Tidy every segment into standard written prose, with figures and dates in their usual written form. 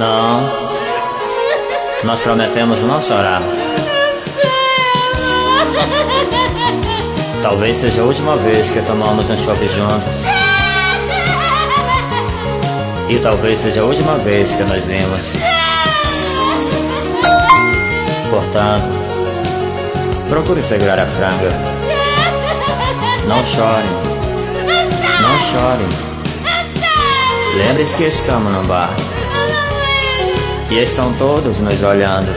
Não. Nós prometemos não chorar. Talvez seja a última vez que tomamos um chopp juntos. E talvez seja a última vez que nos vimos. Portanto, procure segurar a franga. Não chore. Não chore. Lembre-se que estamos no bar. E estão todos nos olhando.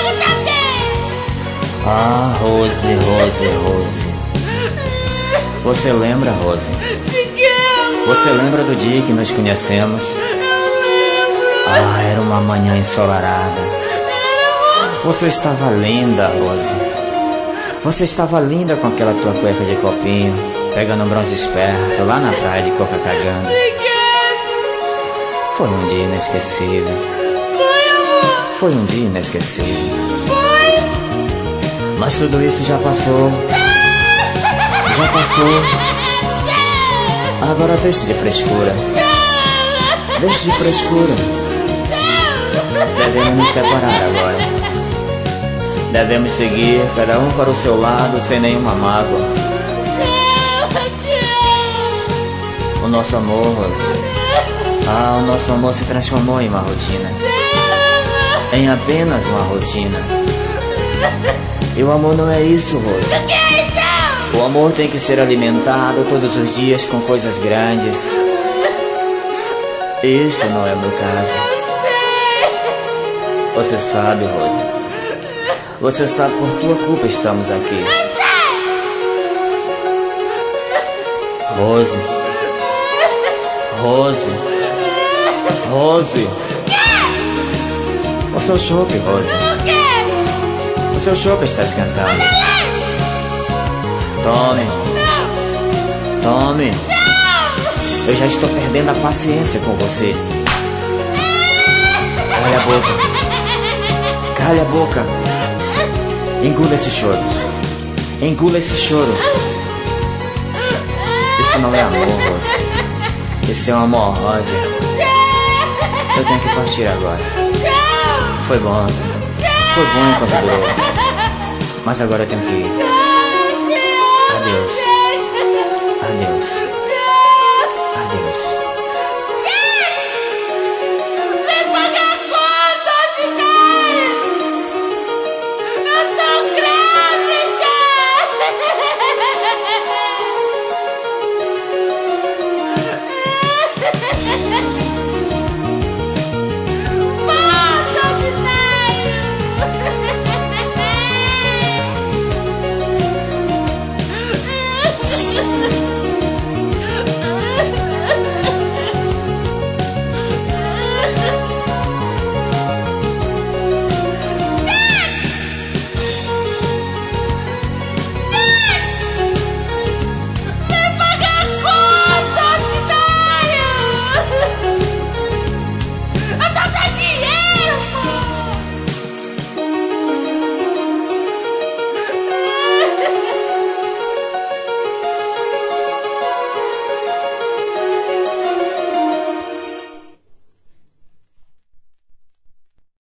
Ah, Rose, Rose, Rose. Você lembra, Rose? Você lembra do dia que nos conhecemos? Ah, era uma manhã ensolarada. Você estava linda, Rose. Você estava linda com aquela tua cueca de copinho, pegando um bronze esperto lá na praia de Copacabana. Foi um dia inesquecível. Foi um dia inesquecível. Mas tudo isso já passou. Já passou. Agora deixe de frescura. Deixe de frescura. Devemos nos separar agora. Devemos seguir, cada um para o seu lado, sem nenhuma mágoa. O nosso amor, Rose. Ah, o nosso amor se transformou em uma rotina. Em apenas uma rotina. E o amor não é isso, Rose. O que é então? O amor tem que ser alimentado todos os dias com coisas grandes. Isso não é o meu caso. Eu sei. Você sabe, Rose. Você sabe, por tua culpa estamos aqui. Eu sei. Rose. Rose. Rose. O seu chopp, Rose. O quê? O seu chopp está esquentando. Tome. Não. Tome. Não. Eu já estou perdendo a paciência com você. Cale a boca. Cale a boca. Engula esse choro. Engula esse choro. Isso não é amor, Rose. Isso é uma hemorroida. Eu tenho que partir agora. Foi bom. Foi bom enquanto durou. Mas agora eu tenho que ir.